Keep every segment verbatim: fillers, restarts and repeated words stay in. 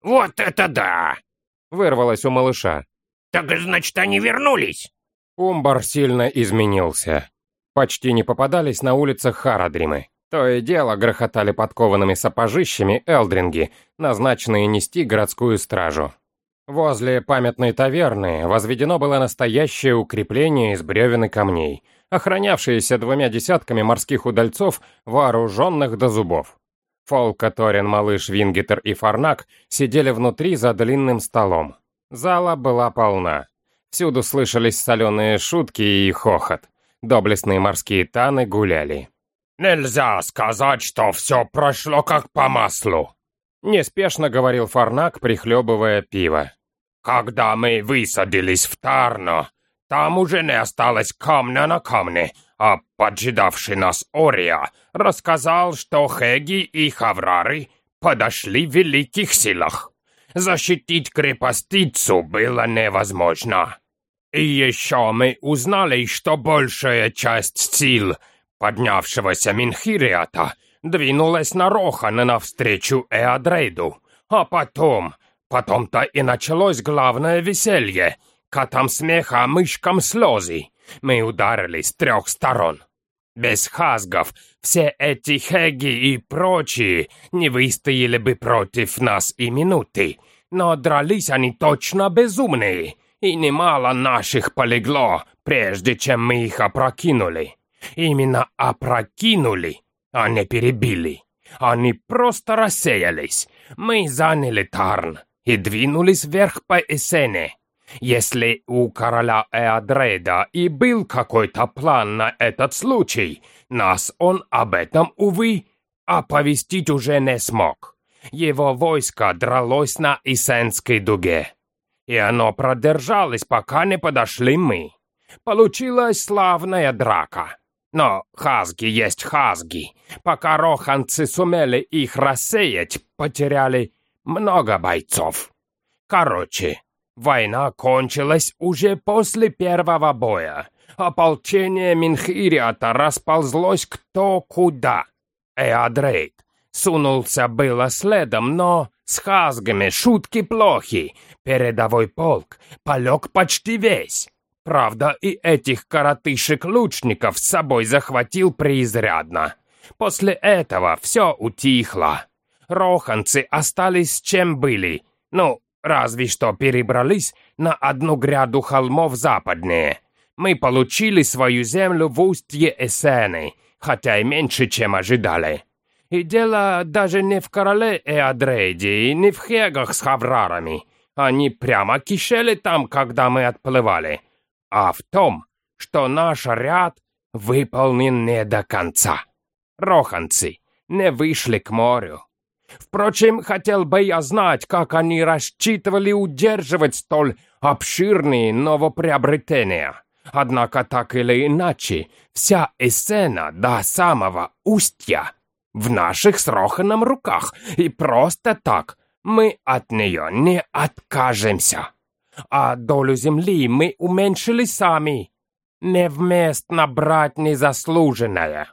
«Вот это да!» — вырвалось у малыша. «Так, значит, они вернулись!» Умбар сильно изменился. Почти не попадались на улицах Харадримы. То и дело грохотали подкованными сапожищами элдринги, назначенные нести городскую стражу. Возле памятной таверны возведено было настоящее укрепление из бревен и камней, охранявшееся двумя десятками морских удальцов, вооруженных до зубов. Фолка, Торин, Малыш, Вингитер и Фарнак сидели внутри за длинным столом. Зала была полна. Всюду слышались соленые шутки и хохот. Доблестные морские таны гуляли. «Нельзя сказать, что все прошло как по маслу», — неспешно говорил Фарнак, прихлебывая пиво. «Когда мы высадились в Тарно, там уже не осталось камня на камне, а поджидавший нас Ория рассказал, что Хеги и Хаврары подошли в великих силах. Защитить крепостицу было невозможно. И еще мы узнали, что большая часть сил поднявшегося Минхириата двинулась на Рохан навстречу Эадрейду, а потом... Потом-то и началось главное веселье. Котам смеха, мышкам слезы. Мы ударили с трех сторон. Без хазгов все эти хеги и прочие не выстояли бы против нас и минуты. Но дрались они точно безумные, и немало наших полегло, прежде чем мы их опрокинули. Именно опрокинули, а не перебили. Они просто рассеялись. Мы заняли Тарн и двинулись вверх по Эссене. Если у короля Эадрейда и был какой-то план на этот случай, нас он об этом, увы, оповестить уже не смог. Его войско дралось на Эссенской дуге, и оно продержалось, пока не подошли мы. Получилась славная драка. Но хазги есть хазги. Пока роханцы сумели их рассеять, потеряли много бойцов. Короче, война кончилась уже после первого боя. Ополчение Минхириата расползлось кто куда. Эадрейд сунулся было следом, но с хазгами шутки плохи. Передовой полк полег почти весь. Правда, и этих коротышек-лучников с собой захватил преизрядно. После этого все утихло. Роханцы остались с чем были, ну, разве что перебрались на одну гряду холмов западнее. Мы получили свою землю в устье Эссены, хотя и меньше, чем ожидали. И дело даже не в короле Эадрейде и не в хегах с хаврарами. Они прямо кишели там, когда мы отплывали. А в том, что наш ряд выполнен не до конца. Роханцы не вышли к морю. Впрочем, хотел бы я знать, как они рассчитывали удерживать столь обширные новоприобретения. Однако, так или иначе, вся Эссена до самого устья в наших с Роханом руках, и просто так мы от нее не откажемся. А долю земли мы уменьшили сами, невместно брать незаслуженное.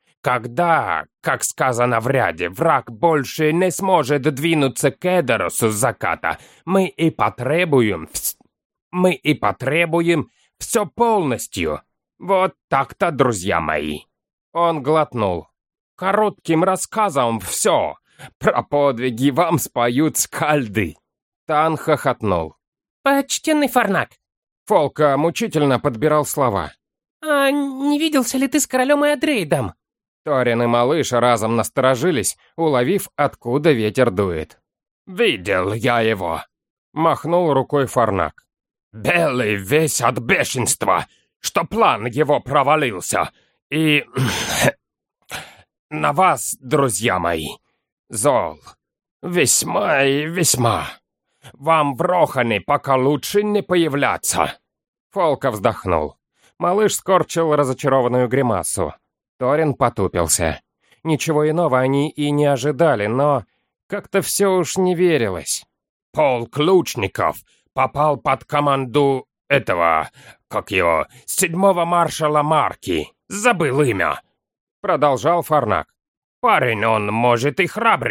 Когда, как сказано в ряде, враг больше не сможет двинуться к Эдеросу с заката, мы и потребуем, мы и потребуем все полностью. Вот так-то, друзья мои. Он глотнул. Коротким рассказом все. Про подвиги вам споют скальды. Тан хохотнул. «Почтенный Фарнак!» Фолка мучительно подбирал слова. «А не виделся ли ты с королем Эадрейдом?» Торин и Малыш разом насторожились, уловив, откуда ветер дует. «Видел я его!» — махнул рукой Фарнак. «Белый весь от бешенства, что план его провалился. И... на вас, друзья мои, зол. Весьма и весьма. Вам в Рохане пока лучше не появляться». Фолка вздохнул. Малыш скорчил разочарованную гримасу. Торин потупился. Ничего иного они и не ожидали, но как-то все уж не верилось. «Полк лучников попал под команду этого, как его, седьмого маршала Марки. Забыл имя», — продолжал Фарнак. «Парень он, может, и храбрый,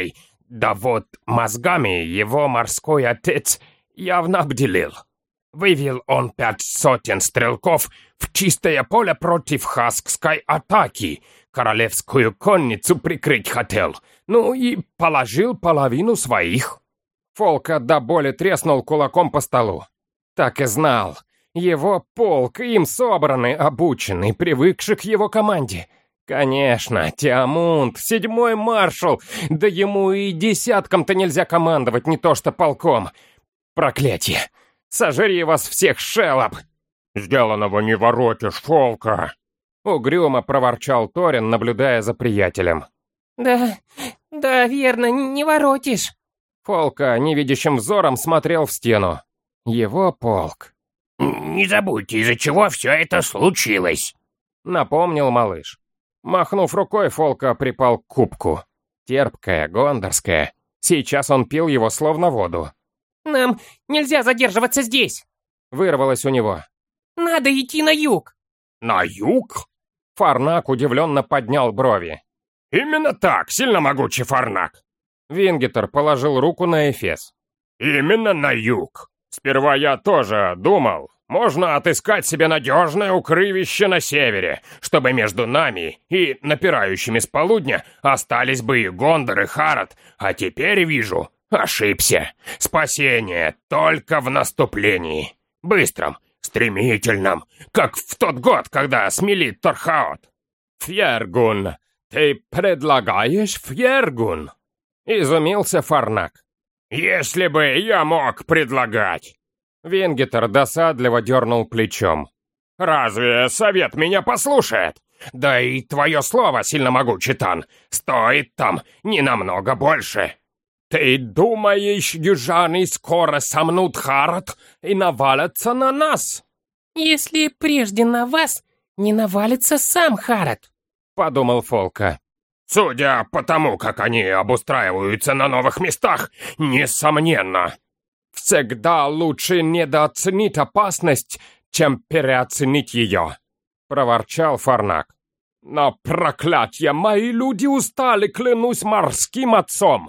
Да вот мозгами его морской отец явно обделил. Вывел он пять сотен стрелков в чистое поле против хаскской атаки. Королевскую конницу прикрыть хотел. Ну и положил половину своих. Фолка до боли треснул кулаком по столу. Так и знал. Его полк, им собраны, обучены, привыкший к его команде. Конечно, Теомунд, седьмой маршал, да ему и десятком-то нельзя командовать, не то что полком. Проклятие! Сожри вас всех, Шелоп! Сделанного не воротишь, Фолка! Угрюмо проворчал Торин, наблюдая за приятелем. Да, да, верно, не воротишь. Фолка невидящим взором смотрел в стену. Его полк. «Не забудьте, из-за чего все это случилось», — напомнил малыш. Махнув рукой, Фолка припал к кубку. Терпкая, гондорская. Сейчас он пил его словно воду. «Нам нельзя задерживаться здесь», — вырвалось у него. «Надо идти на юг». «На юг?» Фарнак удивленно поднял брови. «Именно так, сильно могучий Фарнак». Вингитер положил руку на эфес. «Именно на юг. Сперва я тоже думал, можно отыскать себе надежное укрывище на севере, чтобы между нами и напирающими с полудня остались бы и Гондор, и Харад, а теперь вижу, ошибся. Спасение только в наступлении. Быстром, стремительном, как в тот год, когда смели Торхаот. Фьергун, ты предлагаешь Фьергун?» Изумился Фарнак. «Если бы я мог предлагать!» Вингитер досадливо дернул плечом. «Разве совет меня послушает? Да и твое слово, сильномогучий Тан, стоит там не намного больше. Ты думаешь, южане скоро сомнут Харад и навалятся на нас?» «Если прежде на вас не навалится сам Харад», — подумал Фолка. «Судя по тому, как они обустраиваются на новых местах, несомненно. Всегда лучше недооценить опасность, чем переоценить ее», — проворчал Фарнак. «Но, проклятье, мои люди устали, клянусь морским отцом.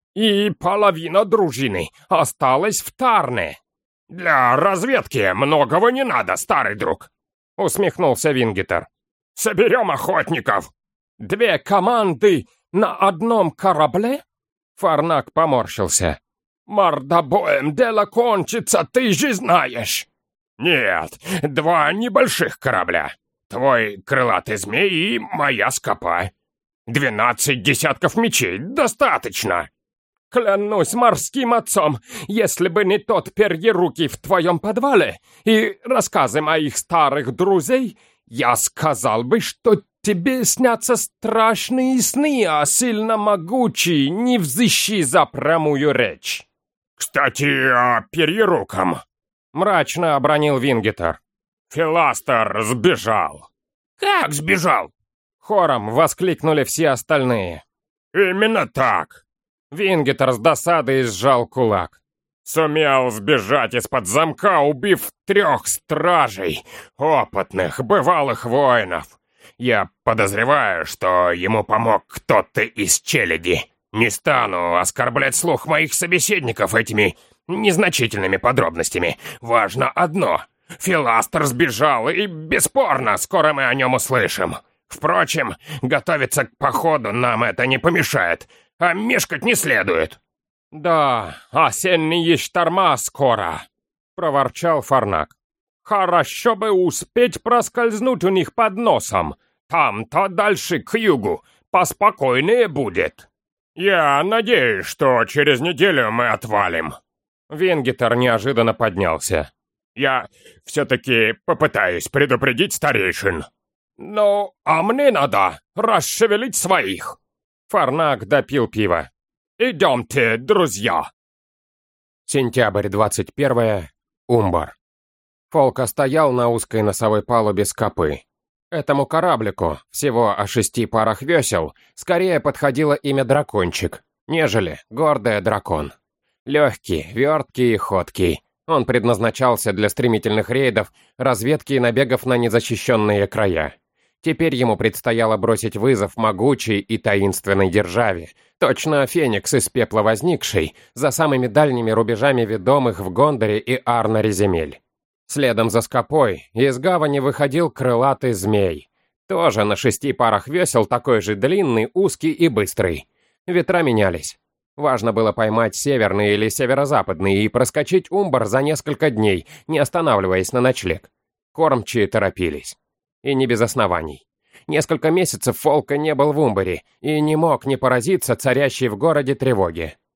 И половина дружины осталась в Тарне». «Для разведки многого не надо, старый друг», — усмехнулся Вингитер. «Соберем охотников». «Две команды на одном корабле?» Фарнак поморщился. «Мордобоем дело кончится, ты же знаешь!» «Нет, два небольших корабля. Твой крылатый змей и моя скопа. Двенадцать десятков мечей, достаточно!» «Клянусь морским отцом, если бы не тот перьерукий в твоем подвале и рассказы моих старых друзей, я сказал бы, что тебе снятся страшные сны, а сильно могучий, не взыщи за прямую речь». «Кстати, о перьеруком», — мрачно обронил Вингитер. «Филастер сбежал». «Как сбежал?» — хором воскликнули все остальные. «Именно так». Вингитер с досадой сжал кулак. «Сумел сбежать из-под замка, убив трех стражей, опытных, бывалых воинов. Я подозреваю, что ему помог кто-то из челяди. Не стану оскорблять слух моих собеседников этими незначительными подробностями. Важно одно. Филастер сбежал, и бесспорно, скоро мы о нем услышим. Впрочем, готовиться к походу нам это не помешает, а мешкать не следует». «Да, осенние шторма скоро», — проворчал Фарнак. «Хорошо бы успеть проскользнуть у них под носом. Там-то дальше, к югу, поспокойнее будет». «Я надеюсь, что через неделю мы отвалим». Вингитер неожиданно поднялся. «Я все-таки попытаюсь предупредить старейшин». «Ну, а мне надо расшевелить своих». Фарнак допил пиво. «Идемте, друзья!» Сентябрь двадцать первое. Умбар. Фолка стоял на узкой носовой палубе Скопы. Этому кораблику, всего о шести парах весел, скорее подходило имя Дракончик, нежели гордая дракон. Легкий, верткий и ходкий. Он предназначался для стремительных рейдов, разведки и набегов на незащищенные края. Теперь ему предстояло бросить вызов могучей и таинственной державе, точно феникс из пепла возникший, за самыми дальними рубежами ведомых в Гондоре и Арноре земель. Следом за Скопой из гавани выходил крылатый змей. Тоже на шести парах весел, такой же длинный, узкий и быстрый. Ветра менялись. Важно было поймать северный или северо-западный и проскочить Умбар за несколько дней, не останавливаясь на ночлег. Кормчие торопились. И не без оснований. Несколько месяцев Фолка не был в Умбаре и не мог не поразиться царящей в городе тревоге.